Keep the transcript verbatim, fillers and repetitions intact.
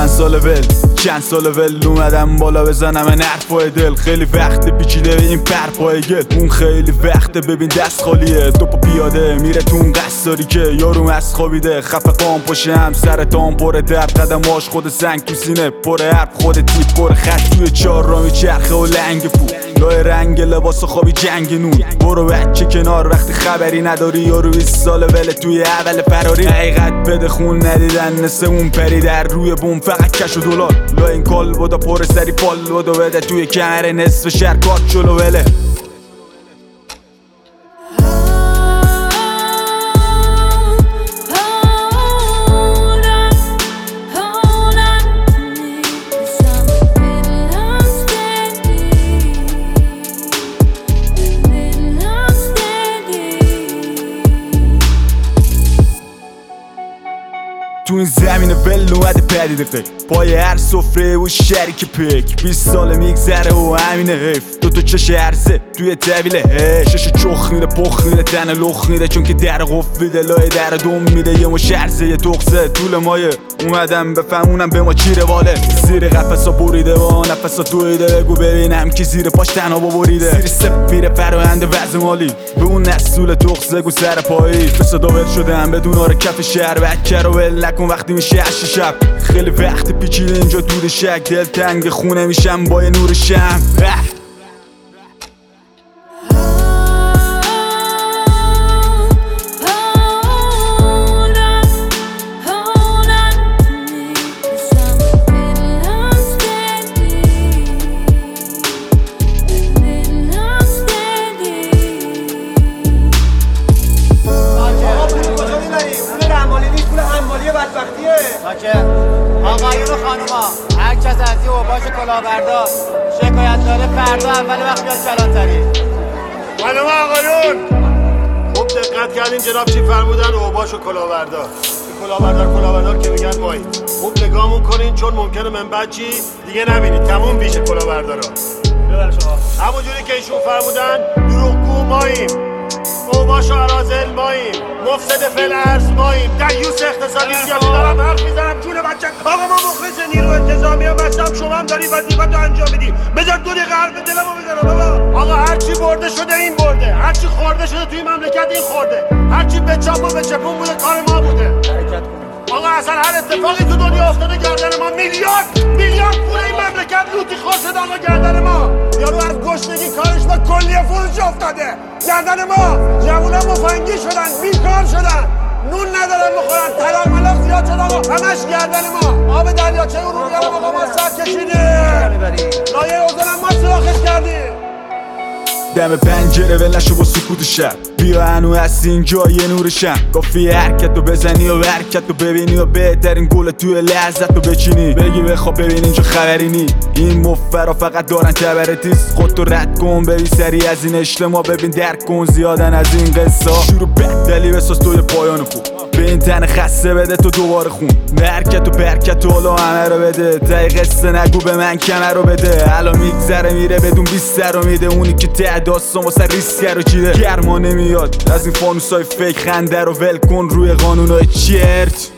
چند سال ول چند سال ول اومدم بالا بزنم این حرفای دل. خیلی وقت پیچیده به این پرپای گل، اون خیلی وقت ببین دست خالیه. دو پا پیاده میره تو اون قصاری که یارو از خوابیده. خفه قام پاشه هم سرطان پر درد، قدماش خود سنگ تو سینه پر حرف، خود تیپ پر خط توی چار را میچرخه و لنگ پو لای رنگ لباس خوابی جنگ نون. برو بچه کنار وقتی خبری نداری، یارو بیست ساله وله توی اول فراری. حقیقت بده خون ندیدن نسه اون پری در روی بوم، فقط کش و دلار. لای این کال بودا پر سری پال بودا بده توی کمر نصف شهر کارت چلو وله. تو این زمین ول اومده پدیده فکر، پای هر سفره و شریک پک. بیست ساله میگذره و همینه حیف، دوتا چش عرضه توی طویله هی. شش چخ میده پخ میده تن لخ میده، چون که در قفیده لای در دوم میده. یه مش عرضه یه تخصه طول مایه، اومدم بفهمونم به ما چی رواله. زیر قفصا بریده و نفسا دویده، بگو ببینم کی زیر پاش تنها بریده. زیر سفیر فرآیند وضع مالی، به اون نسول تخصه گو سر پایی. به صدا ول شده هم بدون آره کف شهر، بچه رو ول نکن وقتی میشه هشت شب. خیلی وقت پیچیده اینجا دود شک، دل تنگ خونه میشم با یه نور شم. آقایون و خانوما، هر کس از این اوباش کلاهبردار شکایت داره فردا اول وقت بیاد کلانتری. خانوما آقایون خوب دقت کردین جناب چی فرمودن؟ اوباش و کلاهبردار. کلاهبردار کلاهبردار که میگن وای. خوب نگاهمون کنین چون ممکنه من بچی دیگه نبینید، تموم میشه کلاهبردارا. همونجوری که ایشون فرمودن دروغگو ماییم، اوباش و اراذل ماییم، مفسد فعل ارض ماییم، دیوس اقتصادی سیاسی. دارم حرف میزنم جون بچه. آقا ما مخلص نیرو انتظامی هم هستم، شما هم داری وظیفت رو انجام میدی. بذار دو دقیقه حرف دلمو بزنم بابا. آقا هرچی برده شده این برده، هرچی خورده شده توی مملکت این خورده، هرچی به چاپ و به چپون بوده کار ما بوده. حرکت کنید آقا. اصلا هر اتفاقی تو دنیا افتاده گردن ما. میلیارد میلیارد پول این مملکت لوتی خورده آقا گردن ما. یارو از گشنگی کارش با کلیه فروش افتاده گردن ما. جوونا مفنگی شدن، بیکار شدن، نون ندارن بخورن، طلاق ملاق زیاد شد آقا، همش گردن ما. آب دریاچه ارومیه رو آقا ما سر کشیدیم، لایه اوزانم ما سراخش کردیم. دم پنجره ول نشو با سکوت شب، بیا هنو هستی اینجا یه نور شم. کافی حرکت رو بزنی و حرکت رو ببینی و بهترین گل توی لحظت رو بچینی. بگی بخواب ببین اینجا خبری نی، این مفرا فقط دارن تبرتیز. خودتو رد کن ببین سری از این اجتماع، ببین درک کن زیادن از این قصه. شروع بدلی بساز توی پایان خوب، به این تن خسته بده تو دوباره خون. حرکت و برکت و حالا همه رو بده، تای قصه نگو به من کمه رو بده. الان میگذره میره بدون بیستر رو میده، اونی که ته داستان واسه ریسکه رو چیده. گرما نمیاد از این فانوسای فیک، خنده رو ول کن روی قانونای چرت.